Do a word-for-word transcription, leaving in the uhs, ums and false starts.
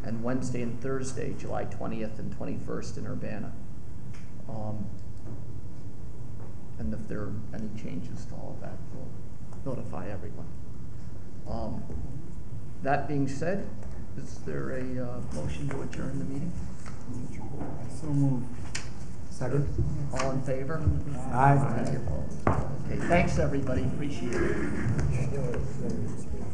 and Wednesday and Thursday, July twentieth and twenty-first in Urbana. Um, and if there are any changes to all of that, we'll notify everyone. Um, that being said, is there a uh, motion to adjourn the meeting? So moved. Second. All in favor? Aye. Any opposed? Okay, thanks everybody, appreciate it.